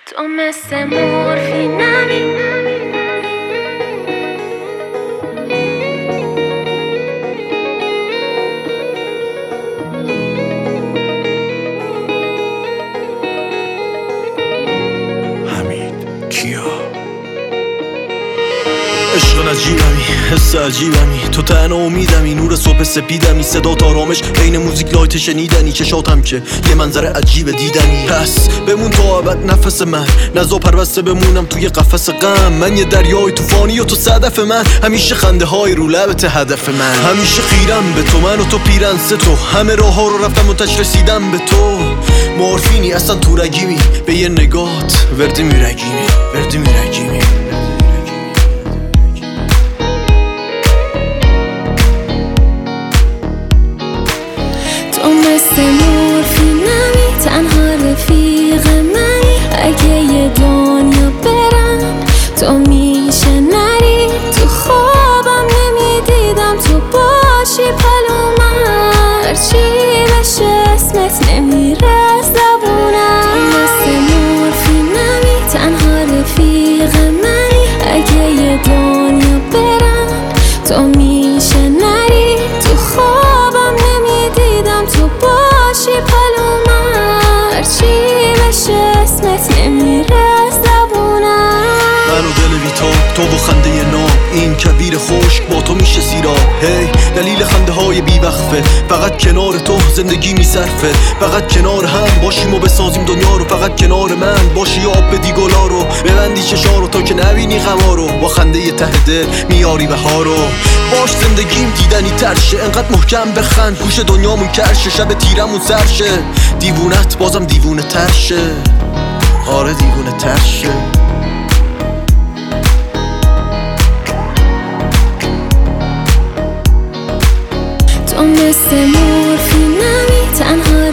تو مثل مورفینمی عشق نجیبمی، حس عجیبمی، تو تنها امیدمی، نور صبح سپیدمی، صدا آرامش عین موزیک لایت شنیدنی، چشاتم که یه منظره عجیب دیدنی. پس بمون تا ابد نفس من، نزا پربسته بمونم توی قفس غم. من یه دریای طوفانی و تو صدف من، همیشه خنده های رو لبت هدف من. همیشه خیرم به تو، من و تو پیرنس تو، همه راه ها رو رفتم و تش رسیدم به تو. مورفینی اصلا تو رگیمی، به یه نگات وردی میرگیمی، وردی میرگیمی. تو مثل مورفینمی، تنها رفیق منی. اگه یه دنیا برم تو میشه نری. تو خوابم نمیدیدم تو باشی پلو من، هرچی بشه اسمت نمیره از زبونم. تو مثل مورفینمی، تنها رفیق منی. اگه یه دنیا برم تو میشه نری. تو خوابم نمیدیدم تو باشی پلو من، هرچی بشه اسمت نمیره از زبونم. من و دل بیتاب، تو و خنده نام، این کویر خشک با تو میشه سیراب. هی دلیل خنده های بیوقفه، فقط کنار تو زندگی میصرفه. فقط کنار هم باشیم و بسازیم دنیا رو، فقط کنار من باشی آب بدی گلا رو. ببندی چشا رو تا که نبینی غما رو، با خنده ته دل میاری بهار رو. باش زندگیم دیدنی ترشه، انقدر محکم بخند گوش دنیامون کرشه. شب تیرمون سرشه، دیوونت بازم دیوونه ترشه. آره دیوونه ترشه. تو مثل مورفینمی، تنها